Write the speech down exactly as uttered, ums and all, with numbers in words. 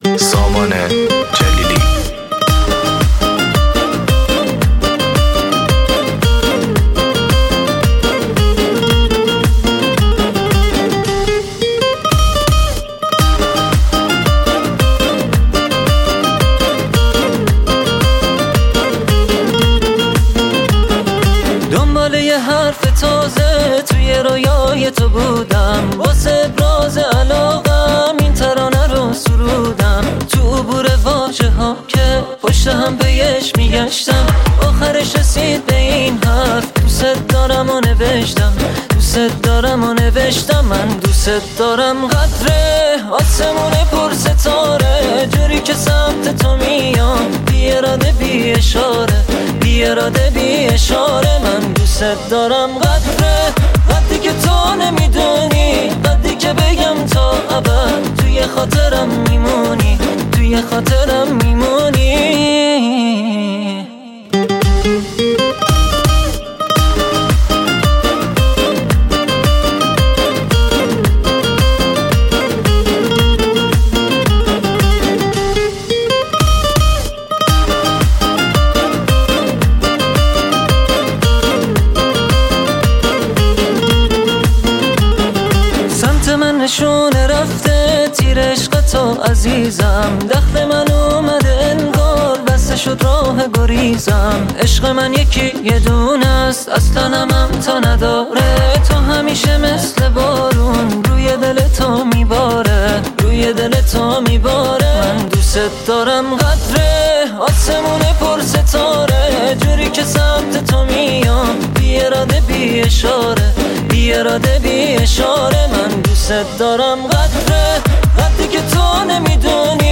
سامان جلیلی. دنبال یه حرف تازه توی رویای تو بودم، واسه ابراز علاقم این ترانه رو سرودم. تو عبور واژه ها که پشت هم بهش میگشتم، آخرش رسید به این حرف دوست دارم و نوشتم. دوست دارم و نوشتم من دوست دارم. قدره آسمون پر ستاره جوری که سمت تو میام، بی اراده بی اشاره، بی اراده بی اشاره من دوست دارم. قدره قدری که تو نمیدونی، قدری که بگم تا ابد توی خاطرم میمونی، توی خاطرم میمونی. نشونه رفته تیر عشق تو عزیزم، دخل من اومده انگار بسته شد راه گریزم. عشق من یکی یه دونه است اصلا هم تا نداره، تو همیشه مثل بارون روی دل تو میباره، روی دل تو میباره من دوست دارم. قدره آسمون پر ستاره جوری که سمت تو میام، بی اراده بی اشاره، بی اراده بی اشاره من دوست دارم. قدره قدری که تو نمیدونی،